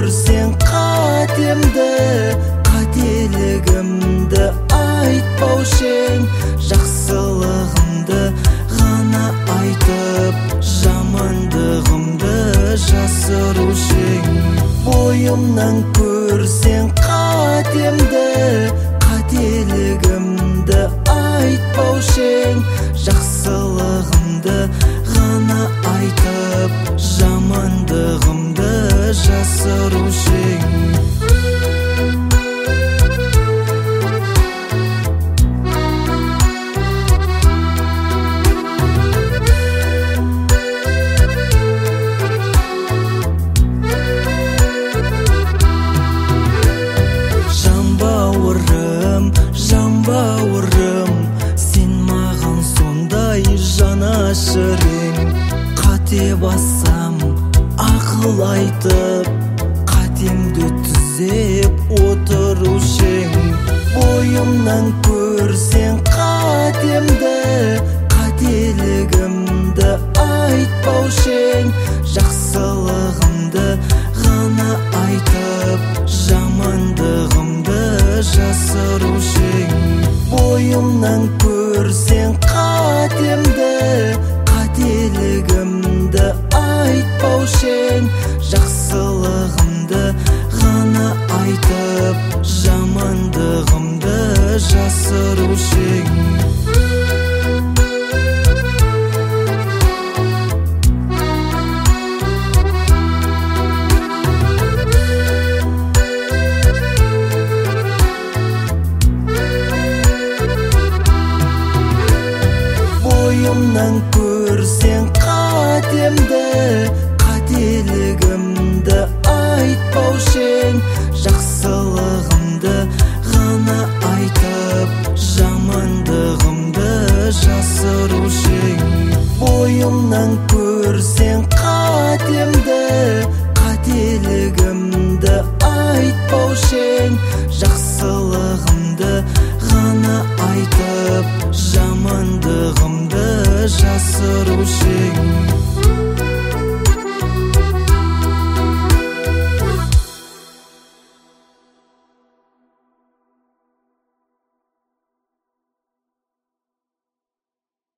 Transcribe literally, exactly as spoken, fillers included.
көрсең қатемді, қателігімді айтпаушы ең, жақсылығымды ғана айтып, жамандығымды жасырушы ең. Бойымнан көрсең қатемді, қателігімді айтпаушы ең, жақсылығымды ғана айтып, жамандығымды жасырушы ең. Бауырым, сен маған сондай жанашырың, қате бассам ақыл айтып, қатемді түзеп отырушы ең. Бойымнан көрсең қатемді, қателігімді айтпаушы ең, жақсылығымды ғана айтып, жамандығымды жасырушы ең. Бойымнан көрсең қатемді, қателігімді айтпаушы ең, жақсылығымды ғана айтып, жамандығымды жасырушы ең. Бойымнан көрсең қатемді, қателігімді айтпаушы ең, жақсылығымды ғана айтып, жамандығымды жасырушы ең. Бойымнан көрсең қатемді, қателігімді айтпаушы ең, жақсылығымды ғана айтып, жамандығымды жасырушы ең.